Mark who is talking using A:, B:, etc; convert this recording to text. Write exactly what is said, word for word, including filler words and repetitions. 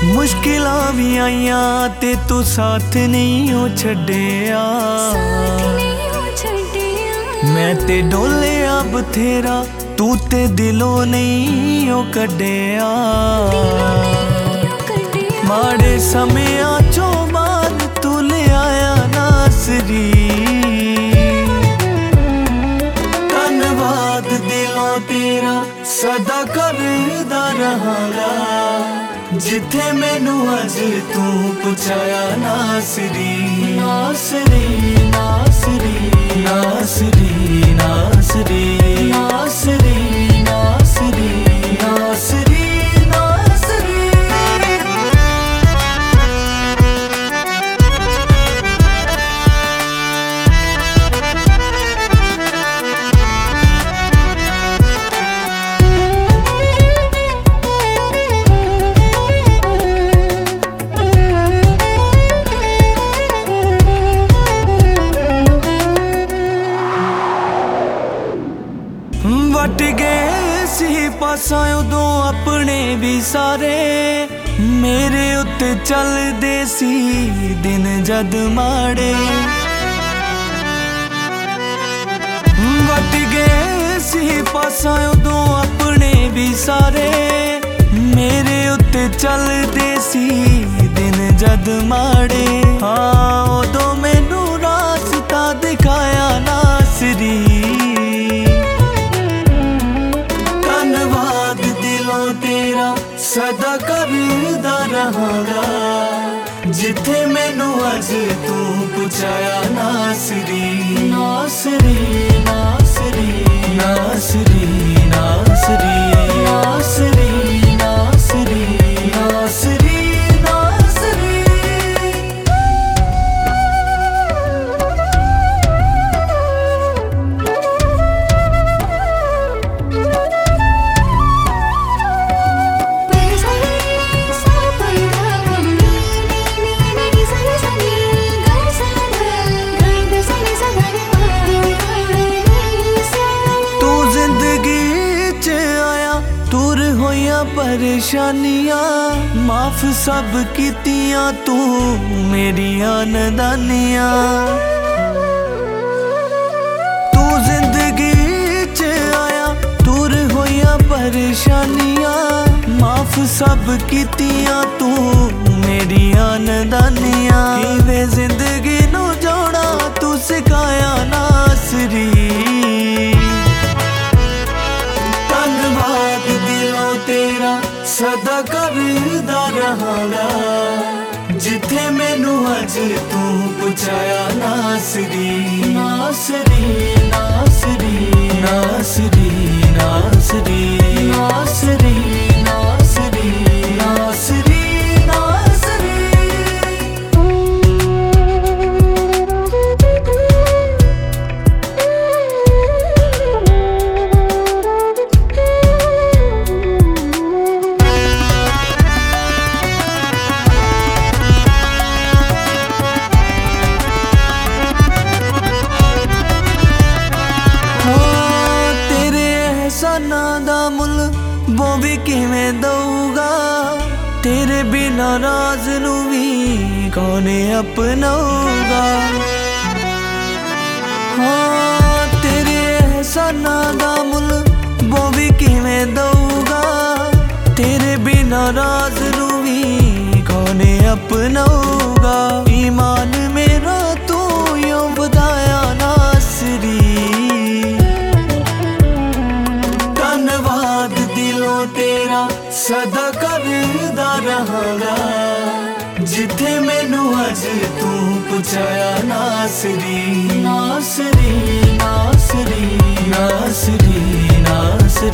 A: मुश्किलां भी आईयां ते तू साथ नहीं हो छड्डिया। मैं ते डोलिया बथेरा तू ते दिलों नहीं हो कड्डिया। माड़े समियां चों बाद तू ले आया नासरी। धन्नवाद दिलों तेरा सदा करदा रहांगा, जिथे मैनू अज तू पहुंचाया नासरी। नासरी नासरी नासरी नासरी नासरी नासरी नासरी नासरी। वट गए सी पासा उदों अपने भी सारे, मेरे उत्ते चलदे सी दिन जद माड़े। वट गए सी पासा उदों अपने भी सारे, मेरे उत्ते चलदे सी दिन जद माड़े। हाँ उदों मैनू रास्ता दिखाया नासरी। तेरा सदा करदा रहांगा, जिथे मैनू अज तू पहुंचाया नासरी। नासरी नासरी नासरी नासरी नासरी नासरी नासरी नासरी। परेशानियां माफ सब कीतियां तू मेरियां नदानियां। तू जिंदगी च आया दूर होइया परेशानियां, माफ सब कीतियां तू मेरियां नदानियां। किवें जिंदगी नू जोड़ा तू सिखाया नासरी। धन्नवाद दिलों तेरा सदा करदा रहांगा, जिथे मैनू अज तू पहुंचाया नासरी। नासरी नासरी नासरी नासरी नासरी नासरी नासरी नासरी। दा मुल वो भी किवें दऊगा, तेरे बिना राज नू भी कौन अपनाऊगा। हाँ तेरे एहसाना दा मुल वो भी किवें दऊगा, तेरे बिना राज नू भी कौन अपनाऊगा। ईमान मेरा तू यूं बताया नासरी। धन्नवाद दिलों तेरा सदा करदा रहांगा, जिथे मैनू अज तू पहुंचाया नासरी। नासरी नासरी नासरी नासरी